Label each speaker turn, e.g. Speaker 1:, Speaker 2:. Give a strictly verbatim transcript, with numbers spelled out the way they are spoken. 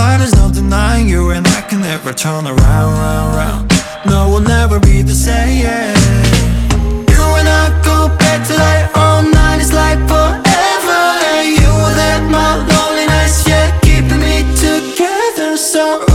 Speaker 1: But there's no denying you, and I can never turn around, round, round. No, we'll never be the same. You and I go back to like all night, it's like forever. And you were there, my lonely nights, yeah, keeping me together. So